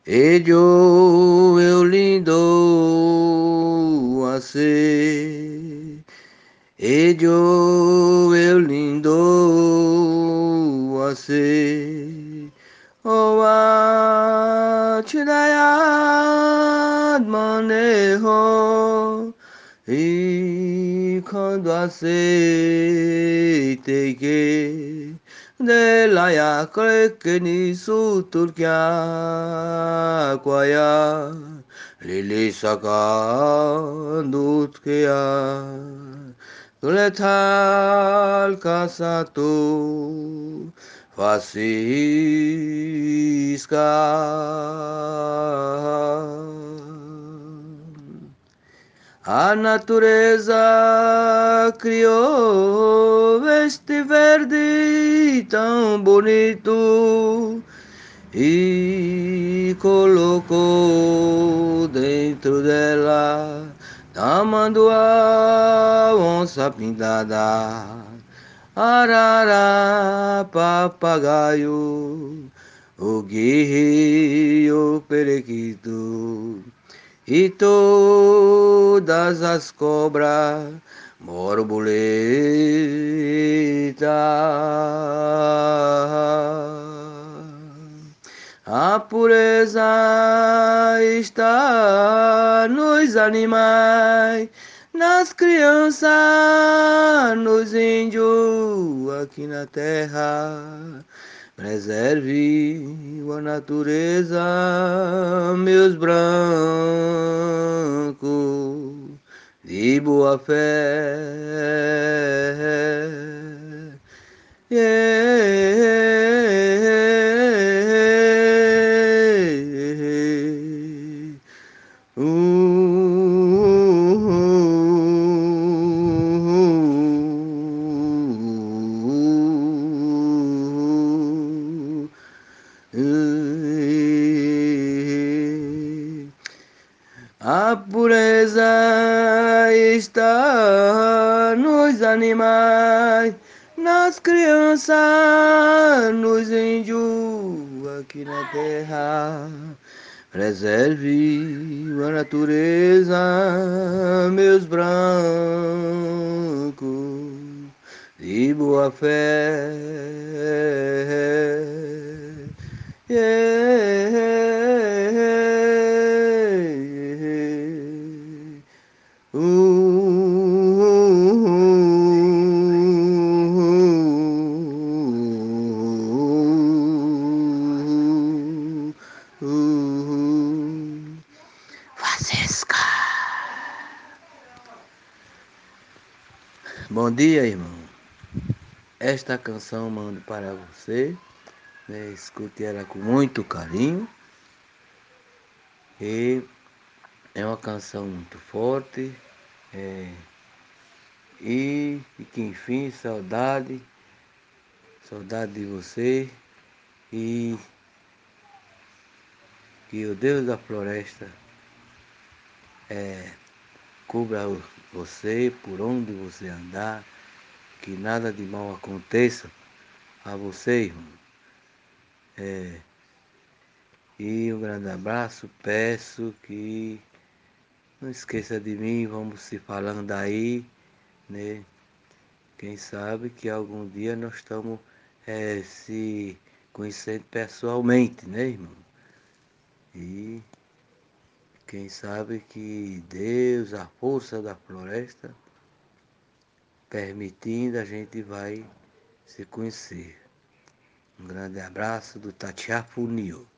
Ello eu lindo a ser. Ello eu lindo a ser. O Chidayat manejo e quando aceitei que de la ya cree que ni su Turquia quaya lili sacando que letal casato Francisca. A natureza criou este verde tão bonito e colocou dentro dela tamanduá, onça pintada, arara, papagaio, o guerreiro, o periquito e todas as cobras, borboleta. A pureza está nos animais, nas crianças, nos índios aqui na terra. Preserve a natureza, meus brancos, de boa fé. A pureza está nos animais, nas crianças, nos índios aqui na terra. Preserve a natureza, meus brancos, de boa fé. Francisca. Bom dia, irmão. Esta canção mando para você. Escute ela com muito carinho. E é uma canção muito forte. E que enfim, saudade de você. E que o Deus da floresta cubra você por onde você andar. Que nada de mal aconteça a você, irmão. E um grande abraço, peço que não esqueça de mim, vamos se falando aí, né? Quem sabe que algum dia nós estamos se conhecendo pessoalmente, né, irmão? E quem sabe que Deus, a força da floresta, permitindo, a gente vai se conhecer. Um grande abraço do Tatiá Funil.